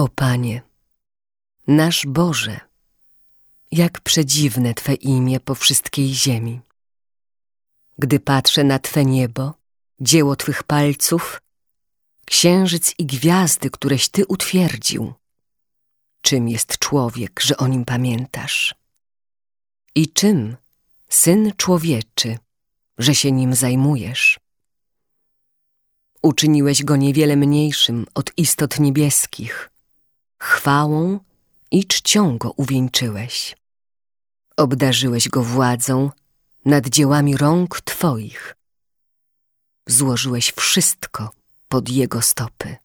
O Panie, nasz Boże, jak przedziwne Twe imię po wszystkiej ziemi. Gdy patrzę na Twe niebo, dzieło Twych palców, księżyc i gwiazdy, któreś Ty utwierdził. Czym jest człowiek, że o nim pamiętasz? I czym Syn Człowieczy, że się nim zajmujesz? Uczyniłeś go niewiele mniejszym od istot niebieskich. Chwałą i czcią go uwieńczyłeś. Obdarzyłeś go władzą nad dziełami rąk Twoich. Złożyłeś wszystko pod jego stopy.